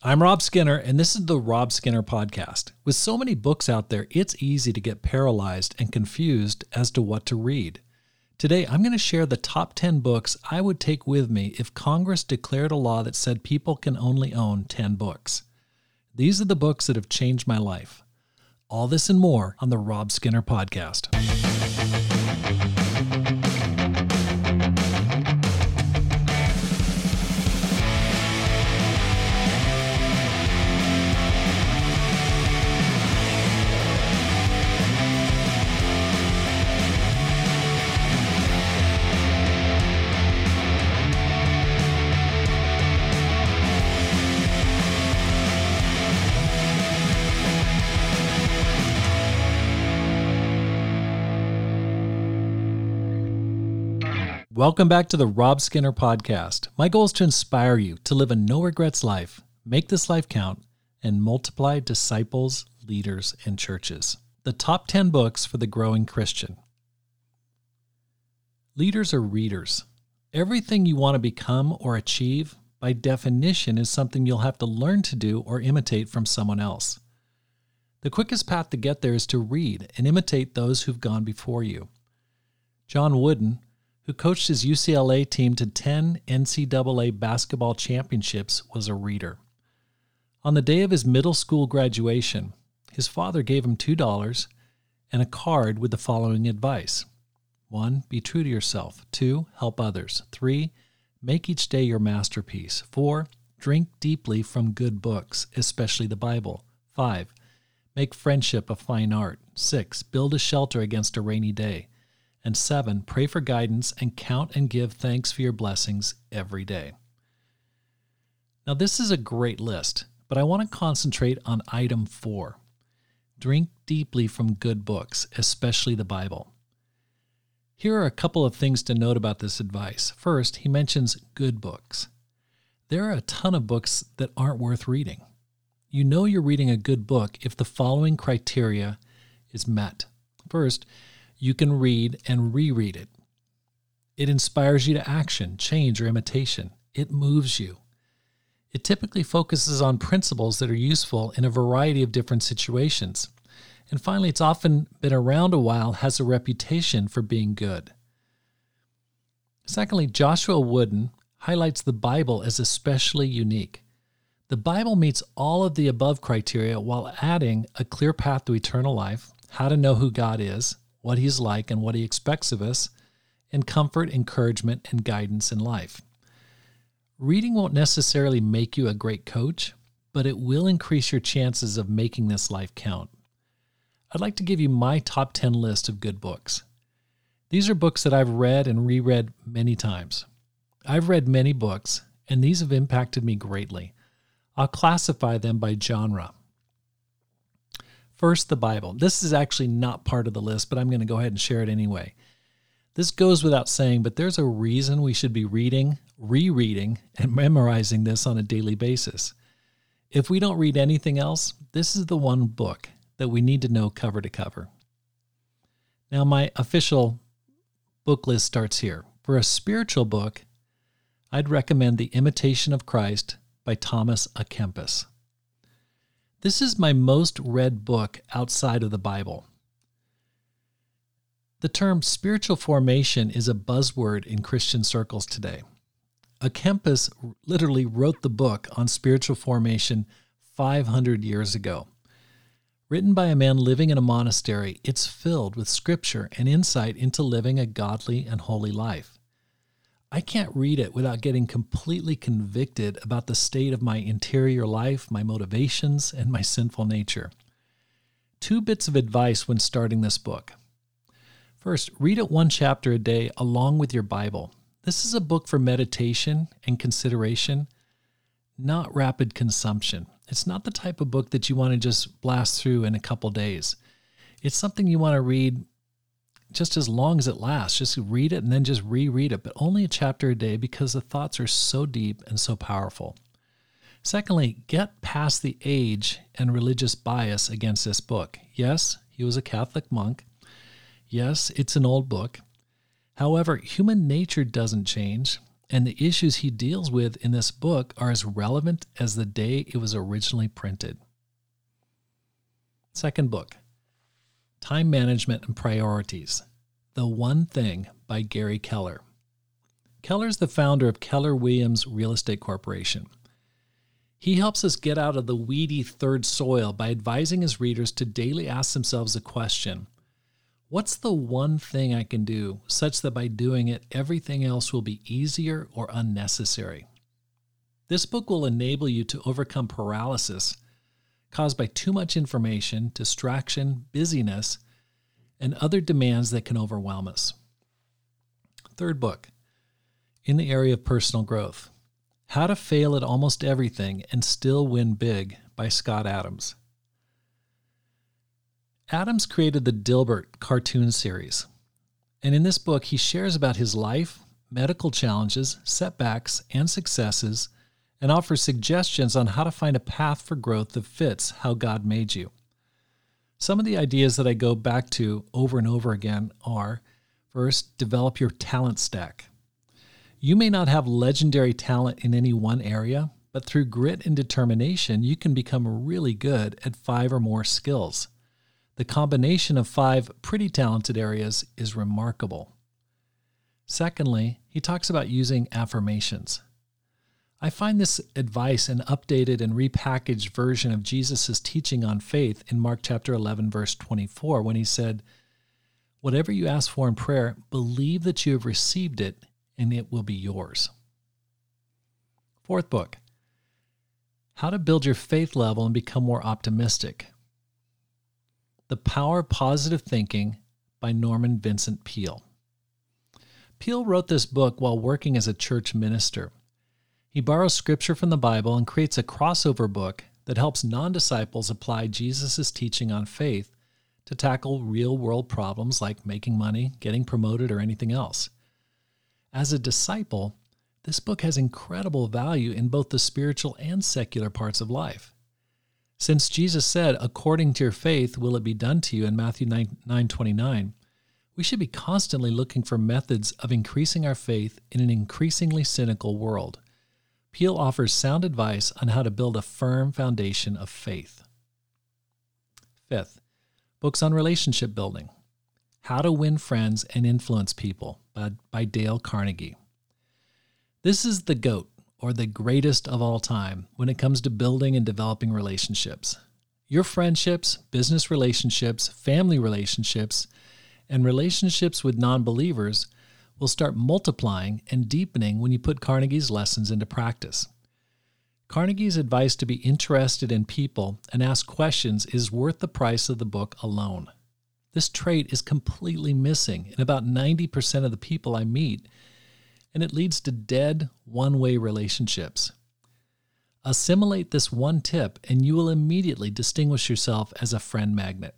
I'm Rob Skinner, and this is the Rob Skinner Podcast. With so many books out there, it's easy to get paralyzed and confused as to what to read. Today, I'm going to share the top 10 books I would take with me if Congress declared a law that said people can only own 10 books. These are the books that have changed my life. All this and more on the Rob Skinner Podcast. Welcome back to the Rob Skinner Podcast. My goal is to inspire you to live a no-regrets life, make this life count, and multiply disciples, leaders, and churches. The top 10 books for the growing Christian. Leaders are readers. Everything you want to become or achieve, by definition, is something you'll have to learn to do or imitate from someone else. The quickest path to get there is to read and imitate those who've gone before you. John Wooden, who coached his UCLA team to 10 NCAA basketball championships, was a reader. On the day of his middle school graduation, his father gave him $2 and a card with the following advice. 1. Be true to yourself. 2. Help others. 3. Make each day your masterpiece. 4. Drink deeply from good books, especially the Bible. 5. Make friendship a fine art. 6. Build a shelter against a rainy day. And 7, pray for guidance and count and give thanks for your blessings every day. Now, this is a great list, but I want to concentrate on item 4. Drink deeply from good books, especially the Bible. Here are a couple of things to note about this advice. First, he mentions good books. There are a ton of books that aren't worth reading. You know you're reading a good book if the following criteria is met. First, you can read and reread it. It inspires you to action, change, or imitation. It moves you. It typically focuses on principles that are useful in a variety of different situations. And finally, it's often been around a while, has a reputation for being good. Secondly, Joshua Wooden highlights the Bible as especially unique. The Bible meets all of the above criteria while adding a clear path to eternal life, how to know who God is, what He's like and what He expects of us, and comfort, encouragement, and guidance in life. Reading won't necessarily make you a great coach, but it will increase your chances of making this life count. I'd like to give you my top 10 list of good books. These are books that I've read and reread many times. I've read many books, and these have impacted me greatly. I'll classify them by genre. First, the Bible. This is actually not part of the list, but I'm going to go ahead and share it anyway. This goes without saying, but there's a reason we should be reading, rereading, and memorizing this on a daily basis. If we don't read anything else, this is the one book that we need to know cover to cover. Now, my official book list starts here. For a spiritual book, I'd recommend The Imitation of Christ by Thomas A. Kempis. This is my most read book outside of the Bible. The term spiritual formation is a buzzword in Christian circles today. A Kempis literally wrote the book on spiritual formation 500 years ago. Written by a man living in a monastery, it's filled with scripture and insight into living a godly and holy life. I can't read it without getting completely convicted about the state of my interior life, my motivations, and my sinful nature. 2 bits of advice when starting this book. First, read it 1 chapter a day along with your Bible. This is a book for meditation and consideration, not rapid consumption. It's not the type of book that you want to just blast through in a couple days. It's something you want to read just as long as it lasts. Just read it and then just reread it, but only a chapter a day because the thoughts are so deep and so powerful. Secondly, get past the age and religious bias against this book. Yes, he was a Catholic monk. Yes, it's an old book. However, human nature doesn't change, and the issues he deals with in this book are as relevant as the day it was originally printed. Second book, Time Management and Priorities, The One Thing by Gary Keller. Keller is the founder of Keller Williams Real Estate Corporation. He helps us get out of the weedy third soil by advising his readers to daily ask themselves the question, what's the one thing I can do such that by doing it, everything else will be easier or unnecessary? This book will enable you to overcome paralysis caused by too much information, distraction, busyness, and other demands that can overwhelm us. Third book, in the area of personal growth, How to Fail at Almost Everything and Still Win Big by Scott Adams. Adams created the Dilbert cartoon series, and in this book he shares about his life, medical challenges, setbacks, and successes, and offers suggestions on how to find a path for growth that fits how God made you. Some of the ideas that I go back to over and over again are, first, develop your talent stack. You may not have legendary talent in any one area, but through grit and determination, you can become really good at 5 or more skills. The combination of 5 pretty talented areas is remarkable. Secondly, he talks about using affirmations. I find this advice an updated and repackaged version of Jesus' teaching on faith in Mark chapter 11, verse 24, when he said, "Whatever you ask for in prayer, believe that you have received it, and it will be yours." Fourth book, How to Build Your Faith Level and Become More Optimistic. The Power of Positive Thinking by Norman Vincent Peale. Peale wrote this book while working as a church minister. He borrows scripture from the Bible and creates a crossover book that helps non-disciples apply Jesus' teaching on faith to tackle real-world problems like making money, getting promoted, or anything else. As a disciple, this book has incredible value in both the spiritual and secular parts of life. Since Jesus said, "According to your faith will it be done to you" in Matthew 9:29, we should be constantly looking for methods of increasing our faith in an increasingly cynical world. Peale offers sound advice on how to build a firm foundation of faith. Fifth, books on relationship building. How to Win Friends and Influence People by Dale Carnegie. This is the GOAT, or the greatest of all time, when it comes to building and developing relationships. Your friendships, business relationships, family relationships, and relationships with non-believers will start multiplying and deepening when you put Carnegie's lessons into practice. Carnegie's advice to be interested in people and ask questions is worth the price of the book alone. This trait is completely missing in about 90% of the people I meet, and it leads to dead, one-way relationships. Assimilate this one tip, and you will immediately distinguish yourself as a friend magnet.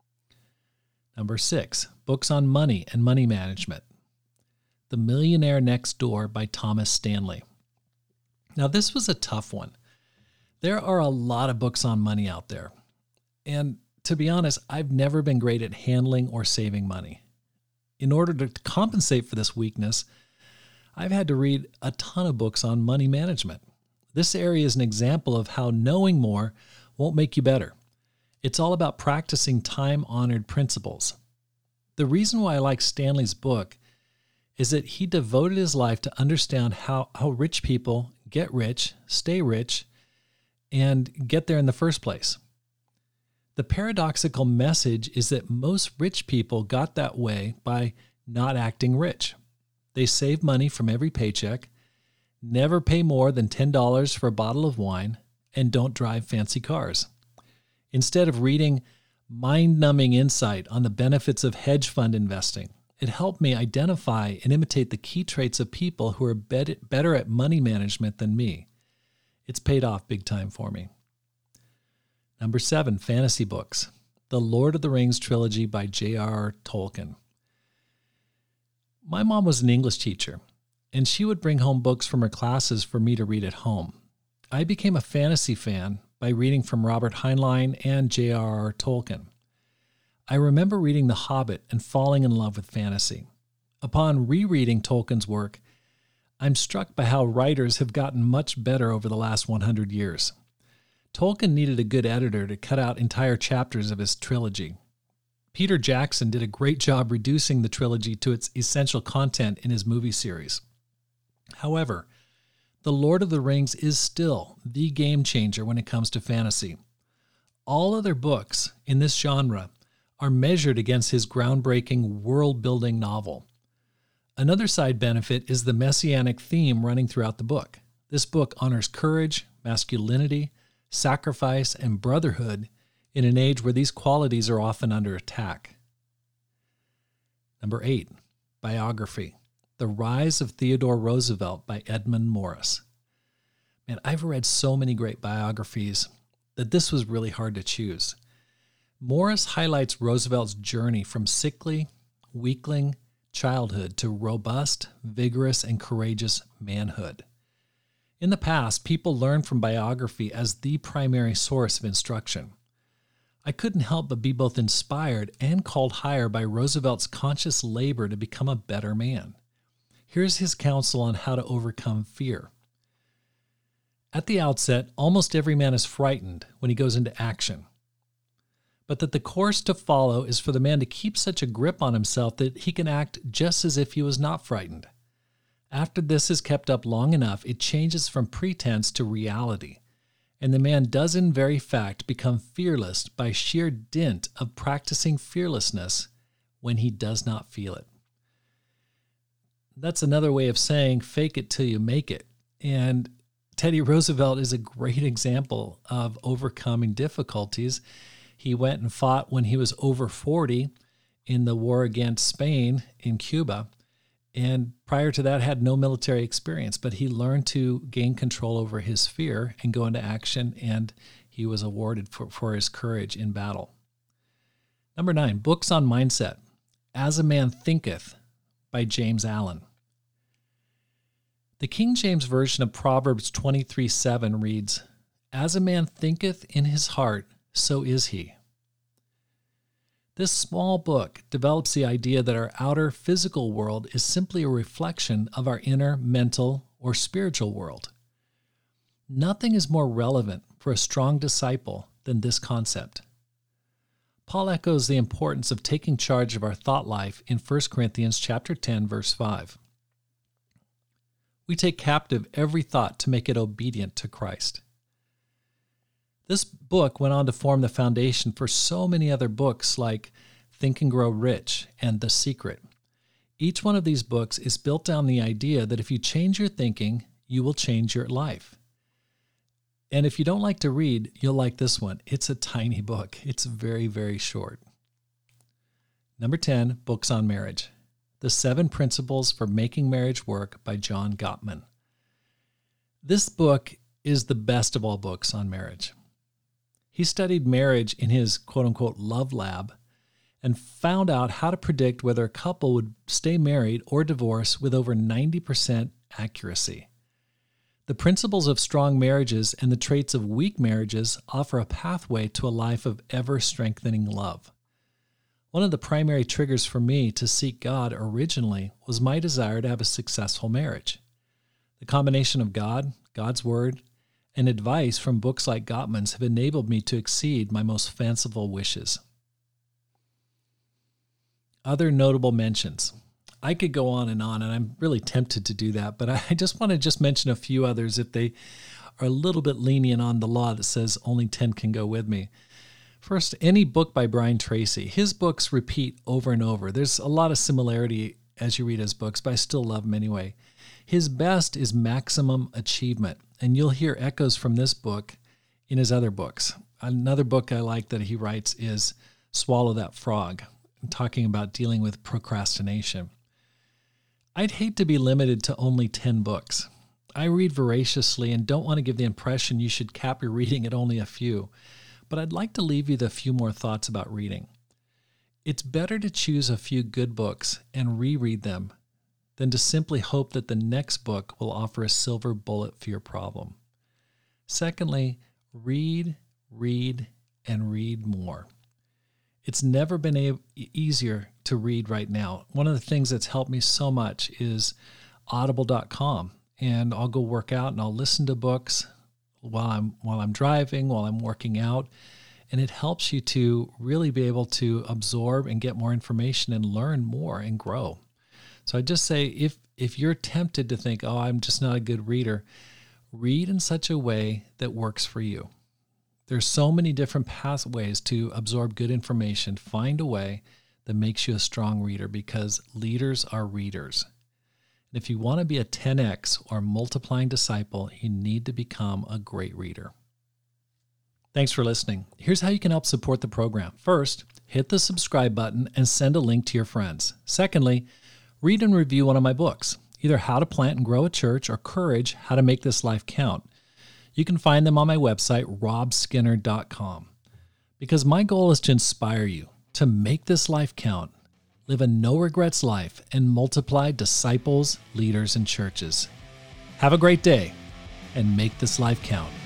Number 6, books on money and money management. The Millionaire Next Door by Thomas Stanley. Now, this was a tough one. There are a lot of books on money out there. And to be honest, I've never been great at handling or saving money. In order to compensate for this weakness, I've had to read a ton of books on money management. This area is an example of how knowing more won't make you better. It's all about practicing time-honored principles. The reason why I like Stanley's book is that he devoted his life to understand how rich people get rich, stay rich, and get there in the first place. The paradoxical message is that most rich people got that way by not acting rich. They save money from every paycheck, never pay more than $10 for a bottle of wine, and don't drive fancy cars. Instead of reading mind-numbing insight on the benefits of hedge fund investing, it helped me identify and imitate the key traits of people who are better at money management than me. It's paid off big time for me. Number 7, fantasy books. The Lord of the Rings trilogy by J.R.R. Tolkien. My mom was an English teacher, and she would bring home books from her classes for me to read at home. I became a fantasy fan by reading from Robert Heinlein and J.R.R. Tolkien. I remember reading The Hobbit and falling in love with fantasy. Upon rereading Tolkien's work, I'm struck by how writers have gotten much better over the last 100 years. Tolkien needed a good editor to cut out entire chapters of his trilogy. Peter Jackson did a great job reducing the trilogy to its essential content in his movie series. However, The Lord of the Rings is still the game changer when it comes to fantasy. All other books in this genre are measured against his groundbreaking world-building novel. Another side benefit is the messianic theme running throughout the book. This book honors courage, masculinity, sacrifice, and brotherhood in an age where these qualities are often under attack. Number 8, biography. The Rise of Theodore Roosevelt by Edmund Morris. Man, I've read so many great biographies that this was really hard to choose. Morris highlights Roosevelt's journey from sickly, weakling childhood to robust, vigorous, and courageous manhood. In the past, people learned from biography as the primary source of instruction. I couldn't help but be both inspired and called higher by Roosevelt's conscious labor to become a better man. Here's his counsel on how to overcome fear. At the outset, almost every man is frightened when he goes into action, but that the course to follow is for the man to keep such a grip on himself that he can act just as if he was not frightened. After this is kept up long enough, it changes from pretense to reality, and the man does in very fact become fearless by sheer dint of practicing fearlessness when he does not feel it. That's another way of saying fake it till you make it. And Teddy Roosevelt is a great example of overcoming difficulties. He went and fought when he was over 40 in the war against Spain in Cuba. And prior to that, had no military experience, but he learned to gain control over his fear and go into action, and he was awarded for his courage in battle. Number 9, books on mindset. As a Man Thinketh by James Allen. The King James Version of Proverbs 23:7 reads, "As a man thinketh in his heart, so is he." This small book develops the idea that our outer physical world is simply a reflection of our inner mental or spiritual world. Nothing is more relevant for a strong disciple than this concept. Paul echoes the importance of taking charge of our thought life in 1 Corinthians chapter 10, verse 5. We take captive every thought to make it obedient to Christ. This book went on to form the foundation for so many other books like Think and Grow Rich and The Secret. Each one of these books is built on the idea that if you change your thinking, you will change your life. And if you don't like to read, you'll like this one. It's a tiny book. It's very, very short. Number 10, books on marriage. The 7 Principles for Making Marriage Work by John Gottman. This book is the best of all books on marriage. He studied marriage in his quote-unquote love lab and found out how to predict whether a couple would stay married or divorce with over 90% accuracy. The principles of strong marriages and the traits of weak marriages offer a pathway to a life of ever-strengthening love. One of the primary triggers for me to seek God originally was my desire to have a successful marriage. The combination of God, God's Word, and advice from books like Gottman's have enabled me to exceed my most fanciful wishes. Other notable mentions. I could go on, and I'm really tempted to do that, but I just want to mention a few others if they are a little bit lenient on the law that says only 10 can go with me. First, any book by Brian Tracy. His books repeat over and over. There's a lot of similarity as you read his books, but I still love them anyway. His best is Maximum Achievement, and you'll hear echoes from this book in his other books. Another book I like that he writes is Swallow That Frog, talking about dealing with procrastination. I'd hate to be limited to only 10 books. I read voraciously and don't want to give the impression you should cap your reading at only a few, but I'd like to leave you with a few more thoughts about reading. It's better to choose a few good books and reread them than to simply hope that the next book will offer a silver bullet for your problem. Secondly, read, and read more. It's never been easier to read right now. One of the things that's helped me so much is audible.com, and I'll go work out and I'll listen to books while I'm driving, while I'm working out. And it helps you to really be able to absorb and get more information and learn more and grow. So I just say, if you're tempted to think, oh, I'm just not a good reader, read in such a way that works for you. There's so many different pathways to absorb good information. Find a way that makes you a strong reader, because leaders are readers. And if you want to be a 10x or multiplying disciple, you need to become a great reader. Thanks for listening. Here's how you can help support the program. First, hit the subscribe button and send a link to your friends. Secondly, read and review one of my books, either How to Plant and Grow a Church or Courage, How to Make This Life Count. You can find them on my website, robskinner.com. Because my goal is to inspire you to make this life count, live a no-regrets life, and multiply disciples, leaders, and churches. Have a great day, and make this life count.